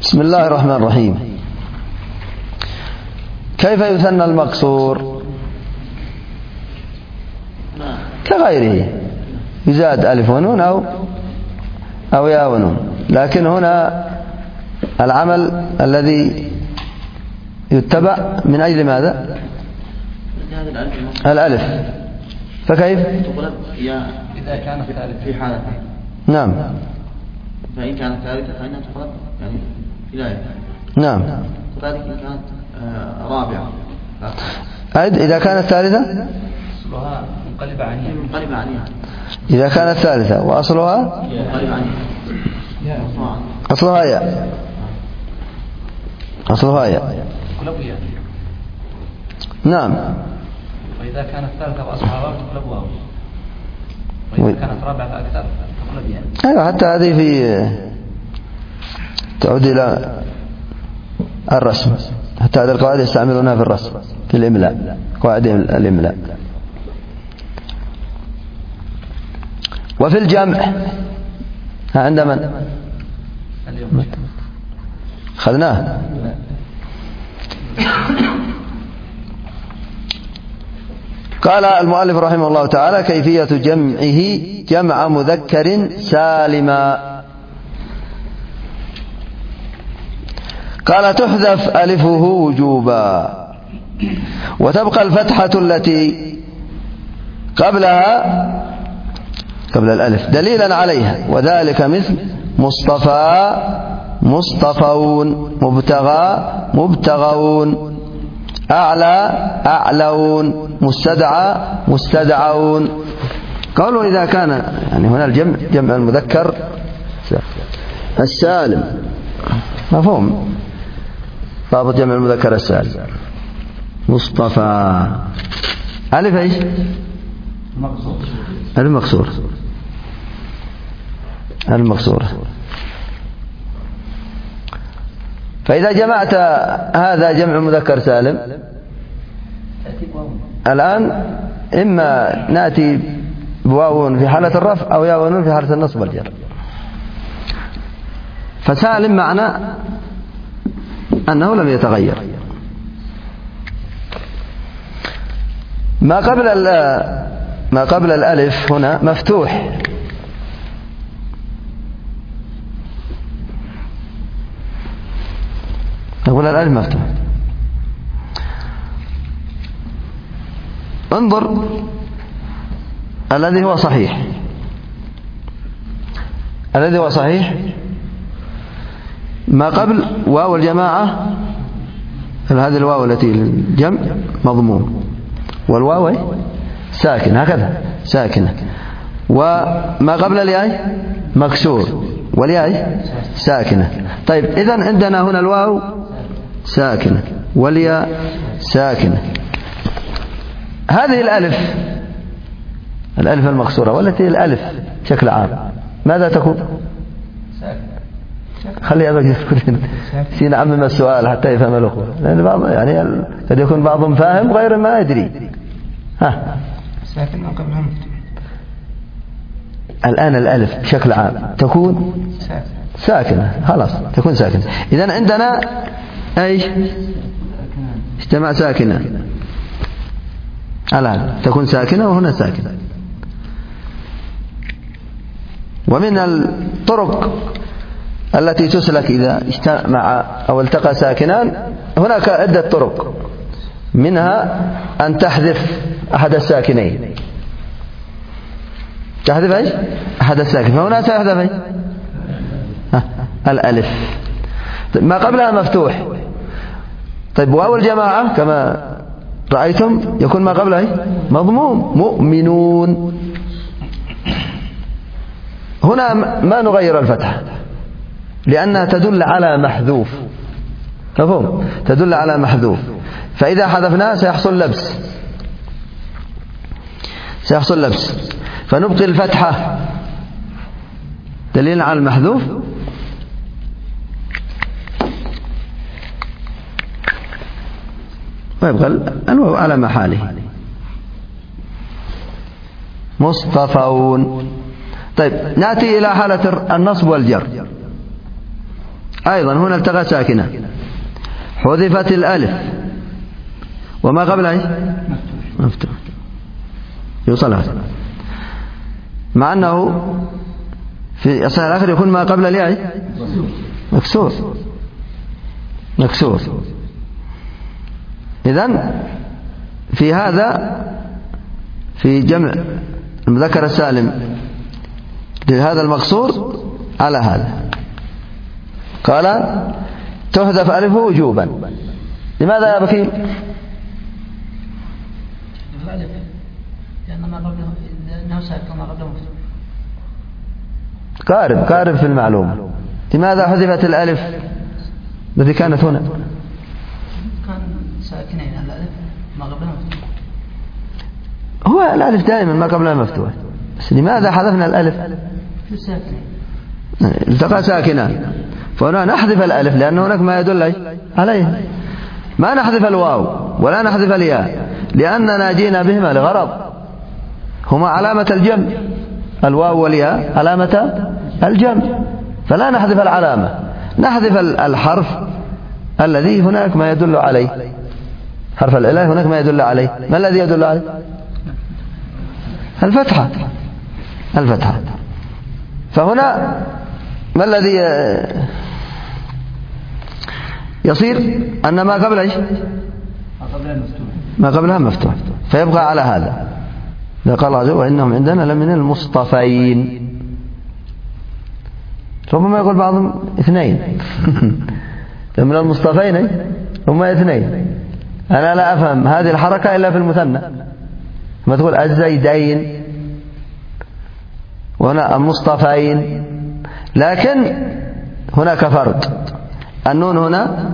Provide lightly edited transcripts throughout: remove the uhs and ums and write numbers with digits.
بسم الله الرحمن الرحيم. كيف يثنى المقصور؟ كغيره، يزاد ألف ونون أو ياء ونون، لكن هنا العمل الذي يتبع من أجل ماذا؟ الألف. فكيف؟ إذا كانت ثالثة في حالة. نعم. فإن كانت ثالثة فإنها تقلب يعني إلى. نعم. كذلك إن كانت رابعة. أعد. إذا كانت ثالثة أصلها منقلبة عنيها. إذا كانت ثالثة وأصلها منقلبة عنيها. أصلها ياء. أصلها ياء. نعم. وإذا كانت ثالثة وأصلها واو تقلب واو. وإذا كانت رابعة فأكثر تقلب يعني. أيوة، حتى هذه في تعود إلى الرسم. حتى هذه القواعد يستعملونها في الرسم، في الإملاء، قواعد الإملاء. وفي الجمع عند من؟ خذناه. قال المؤلف رحمه الله تعالى: كيفية جمعه جمع مذكر سالما. قال: تحذف ألفه وجوبا، وتبقى الفتحة التي قبلها قبل الألف دليلا عليها، وذلك مثل مصطفى مصطفون، مبتغى مبتغون، أعلى أعلون، مستدعى مستدعون. قالوا إذا كان يعني هنا الجمع جمع المذكر السالم، مفهوم ضابط جمع المذكر السالم. مصطفى ألف إيش؟ المقصور. المقصور. فإذا جمعت هذا جمع مذكر سالم الآن إما نأتي بواو في حالة الرفع أو ياء في حالة النصب والجر. فسالم معنى أنه لم يتغير. ما قبل الألف هنا مفتوح، نقول الألف مفتوح. انظر الذي هو صحيح، الذي هو صحيح ما قبل واو الجماعة، هذه الواو التي للجمع مضموم، والواو ساكن هكذا ساكنة، وما قبل الياء مكسور والياء ساكنة. طيب إذن عندنا هنا الواو ساكنة والياء ساكنة. هذه الألف المكسورة والتي الألف بشكل عام ماذا تكون؟ خلي أبقى يذكرين سين عمم السؤال حتى يفهم الأخوة، لأن بعض يعني قد يكون بعضهم فاهم غير ما يدري. ها ساكن قبلها مفتوح. الآن الألف بشكل عام تكون ساكنة، خلاص تكون ساكنة. إذن عندنا أيش؟ اجتماع ساكنة الآن تكون ساكنة وهنا ساكنة. ومن الطرق التي تسلك إذا اجتمع أو التقى ساكنان هناك عدة طرق، منها أن تحذف أحد الساكنين. تحذف ايش؟ أحد الساكنين، فهنا سيحذف ايش؟ الألف. ما قبلها مفتوح. طيب واو الجماعة كما رأيتم يكون ما قبلها ايش؟ مضموم، مؤمنون. هنا ما نغير الفتحة لأنها تدل على محذوف، مفهوم؟ تدل على محذوف، فإذا حذفناها سيحصل لبس، فنبقي الفتحة دليل على المحذوف، ويبقى الواو على محاله. مصطفون. طيب نأتي إلى حالة النصب والجر. أيضا هنا التقى ساكنة، حذفت الألف وما قبلها مفتوح، يوصل هذا، مع أنه في الصحيح الآخر يكون ما قبل الياء مكسور. إذن في هذا، في جمع المذكر السالم لهذا المقصور على هذا، قال تحذف ألفه وجوبا. لماذا يا بكير؟ لأن ما قبله لأنه ساكن ما قبله مفتوح. قارب في المعلومة. لماذا حذفت الألف التي كانت هنا؟ كان ساكنين الألف ما قبله مفتوح. هو الألف دائما ما قبلها مفتوح، بس لماذا حذفنا الألف؟ في الساكنين التقى ساكنان، فهنا نحذف الألف لأن هناك ما يدل عليه. ما نحذف الواو ولا نحذف الياء لأننا جينا بهما لغرض، هما علامة الجمع، الواو والياء علامة الجمع، فلا نحذف العلامة، نحذف الحرف الذي هناك ما يدل عليه، حرف العلة هناك ما يدل عليه. ما الذي يدل عليه؟ الفتحة. فهنا ما الذي يصير؟ أن ما قبل إيش؟ ما قبلها مفتوح، فيبقى على هذا. قال الله عز وجل وإنهم عندنا لمن المصطفين. ربما يقول بعضهم اثنين من المصطفين هم اثنين. أنا لا أفهم هذه الحركة إلا في المثنى، ما تقول الزيدين وهنا المصطفين، لكن هناك فرق. النون هنا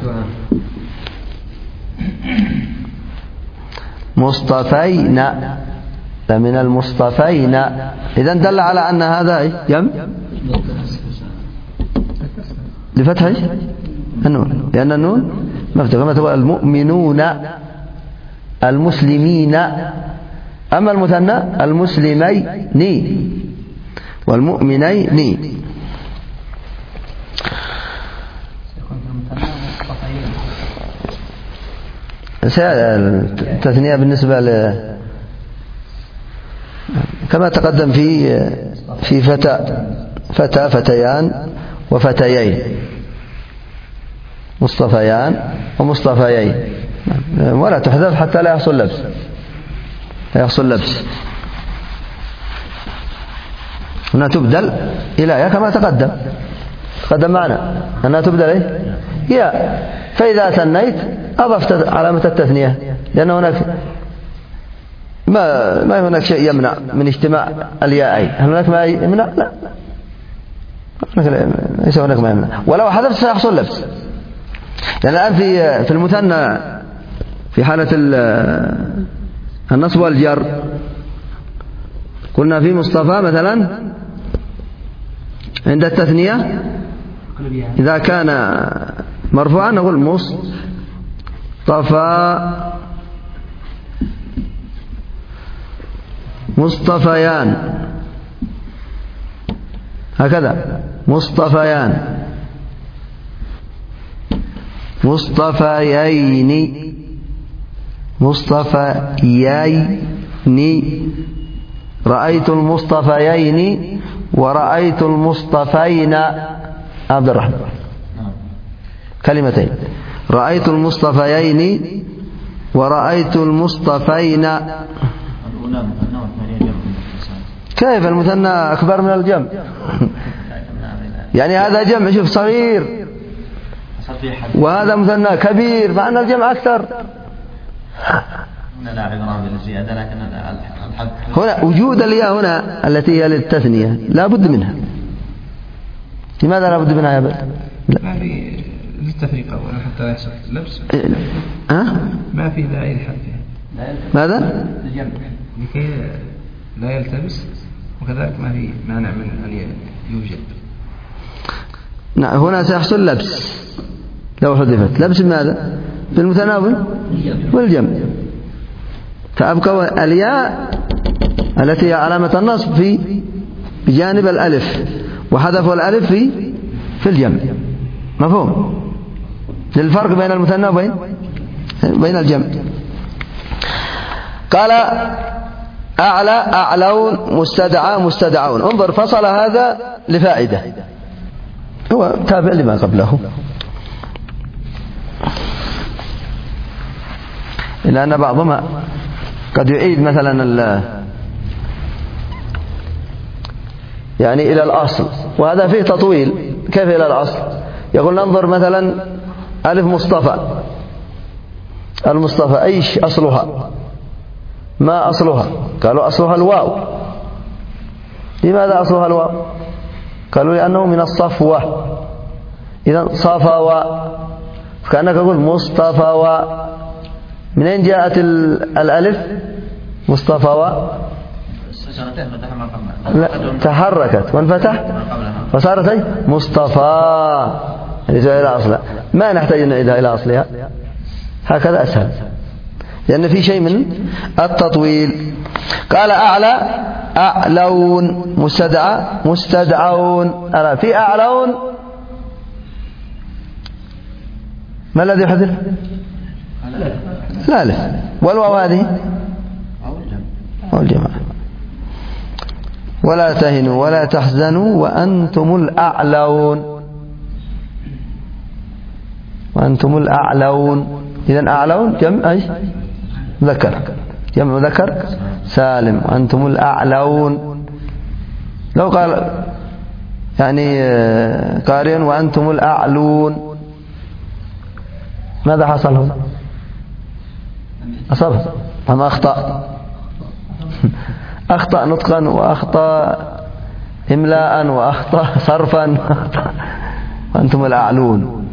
مصطفين من المصطفين، إذن دل على أن هذا جمع لفتح النون، لأن النون مفتوح، كما تقول المؤمنون المسلمين. أما المثنى المسلمين والمؤمنين. التثنية بالنسبة كما تقدم في فتى فتيان وفتيين، مصطفيان ومصطفيين، ولا تحذف حتى لا يحصل لبس. هنا تبدل إلى يا كما تقدم معنا أنها تبدل إيه؟ يا، فإذا ثنيت أضفت علامة التثنية، لأن هناك ما هناك شيء يمنع من اجتماع الياءين. هل هناك ما يمنع؟ لا، ليس هناك ما يمنع، ولو حذفت سيحصل لبس. لأن الآن في المثنى في حالة النصب والجر قلنا في مصطفى مثلا عند التثنية إذا كان مرفوعا نقول مصطفيان، هكذا مصطفيين، رأيت المصطفيين ورأيت المصطفين. عبد الرحمن كلمتين، رأيت المصطفيين ورأيت المصطفين. كيف المثنى أكبر من الجمع؟ يعني هذا جمع شوف صغير وهذا مثنى كبير، مع أن الجمع أكثر. هنا وجود الياء هنا التي هي للتثنية لا بد منها. لماذا لا بد منها يا بل؟ ما في للتفريق أولا حتى لا يحصل لبس. ما في داعي لحذفها. ماذا؟ لكي لا يلتبس، وكذلك ما في مانع من أن يوجد. نعم، هنا سيحصل لبس لو حذفت. لبس ماذا؟ في المثنى والجمع، فأبقى الياء التي هي علامة النصب بجانب الألف، وحذفوا الألف في الجمع. مفهوم للفرق بين المثنى وبين الجمع. قال أعلى أعلون مستدعى مستدعون. انظر فصل هذا لفائدة، هو تابع لما قبله، إلا أن بعضهم قد يعيد مثلا يعني إلى الأصل، وهذا فيه تطويل. كيف إلى الأصل؟ يقول ننظر مثلا ألف مصطفى، المصطفى أيش أصلها؟ ما أصلها؟ قالوا أصلها الواو. لماذا أصلها الواو؟ قالوا لأنه من الصفوة. إذا صفوة، كأنك تقول مصطفى. من أين جاءت الألف مصطفى؟ لا، تحركت وانفتح فصارت مصطفى، يعني إلى أصلها. ما نحتاج أن نعيدها إلى أصلها، هكذا أسهل، لأن في شيء من التطويل. قال أعلى أعلون مستدعى مستدعون. في أعلون ما الذي يحذف؟ لا، والواو هذه أو الجماعة. ولا تهنوا ولا تحزنوا وأنتم الأعلون، وأنتم الأعلون. إذن أعلون جمع أي ذكر، جمع ذكر سالم، وأنتم الأعلون. لو قال يعني قارئ وأنتم الأعلون، ماذا حصل هنا؟ أصاب أم أخطأ؟ أخطأ نطقا، وأخطأ إملاء، وأخطأ صرفا. وأنتم الأعلون.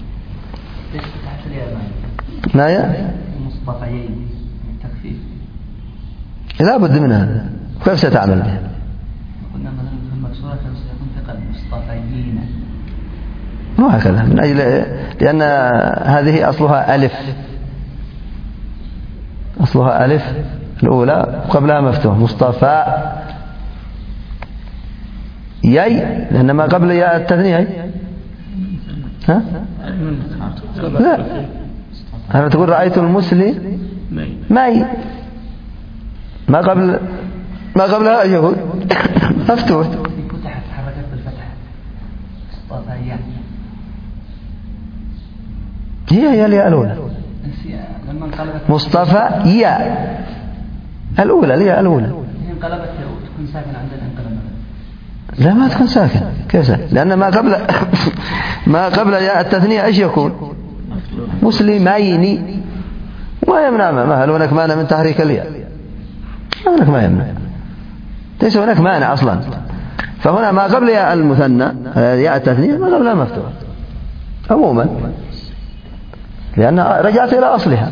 ما هي؟ مصطفيين التخفيف. لا بد منها. كيف ستعمل بها؟ قلنا مثلا مكسورة سيكون ثقل مصطفيين. مو هكذا، من أجل لأن هذه أصلها ألف، أصلها ألف الأولى قبلها مفتوح. مصطفى ياي، لأن ما قبل ياء التثنية. ها؟ لا، أنا تقول رأيت المسلم ماي، ما قبلها يهود مفتوح. فتحت تحركت بالفتح مصطفيين. هي الياء الأولى مصطفى ياء الأولى، الياء الأولى. انقلبت تكون ساكنة عند الانقلاب. لا، ما تكون ساكنة. كيف؟ لأن ما قبل ياء التثنية ايش يكون؟ مسلمين. ما يمنع، ما هل هناك مانع من تحريك الياء؟ هناك ما يمنع، ليس هناك مانع أصلا. فهنا ما قبل ياء المثنى ياء التثنية ما قبلها مفتوح عموما، لأن رجعت إلى أصلها.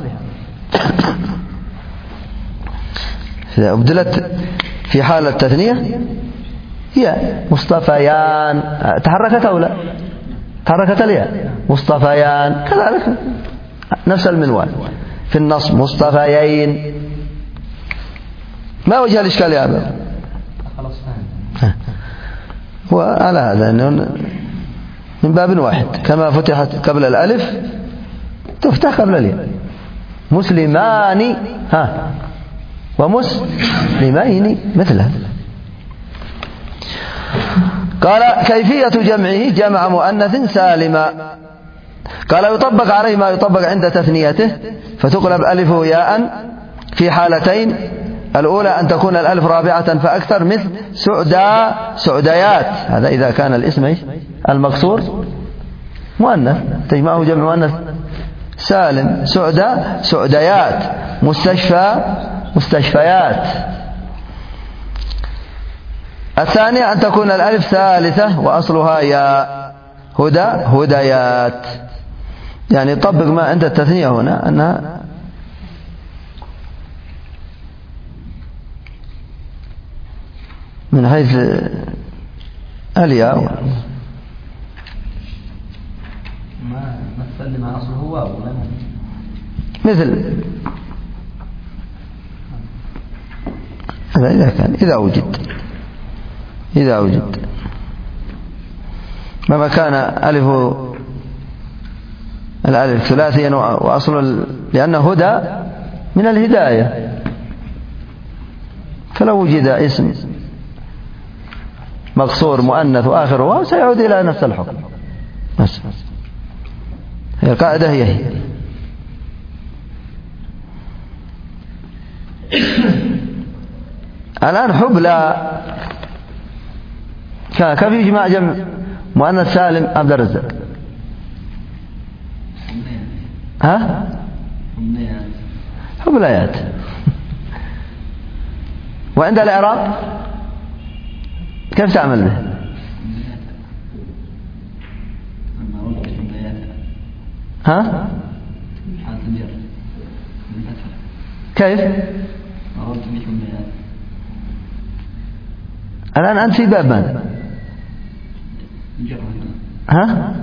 إذا أبدلت في حالة التثنية هي مصطفيان، تحركت أو لا؟ تحركت الياء مصطفيان، كذلك نفس المنوال في النص مصطفيين. ما وجه الإشكال يا أبا؟ وعلى هذا أنه من باب واحد، كما فتحت قبل الألف تفتح قبل الياء. مسلمان ومسلمين مثلها. قال كيفية جمعه جمع مؤنث سالما. قال يطبق عليه ما يطبق عند تثنيته، فتقلب ألف ياء في حالتين. الأولى أن تكون الألف رابعة فأكثر، مثل سعدا سعديات، هذا إذا كان الاسم المقصور مؤنث تجمعه جمع مؤنث سالم. سعدا سعديات، مستشفى مستشفيات. الثانية أن تكون الألف ثالثة وأصلها ياء، هدى هديات. يعني طبق ما عند التثنية هنا أنها من حيث الياء ما مثل ما أصله واو ولا مثل هذا إذا كان إذا وجد مهما كان ألف الألف ثلاثيا وأصل لأنه هدى من الهداية، فلو وجد اسم مقصور مؤنث وآخره واو سيعود إلى نفس الحكم. بس هي القاعدة هي الآن حبلى كيف يجمع جمع مؤنث سالم عبد الرزاق؟ ها؟ حبليات. وعند الإعراب كيف تعمل به؟ ها؟ كيف؟ الآن أنت في باب ماذا؟ ها؟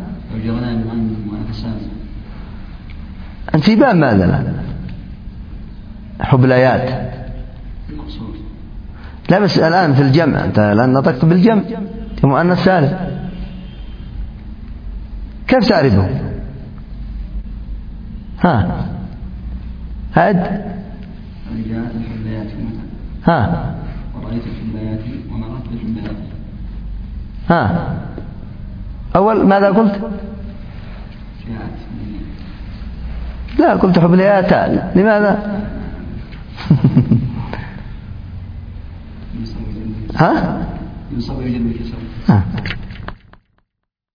أنت في باب ماذا الآن؟ حبليات. لا بس الآن في الجمع، أنت الآن نطقت بالجمع كمؤنث سالم، كيف تعرفه؟ ها؟ هاد؟ ها؟ ورأيت الحبليات ومررت بالحبليات. ها؟ أول ماذا قلت؟ لا قلت حبليات. لماذا؟ ها؟ ينصب يجد بالكسر.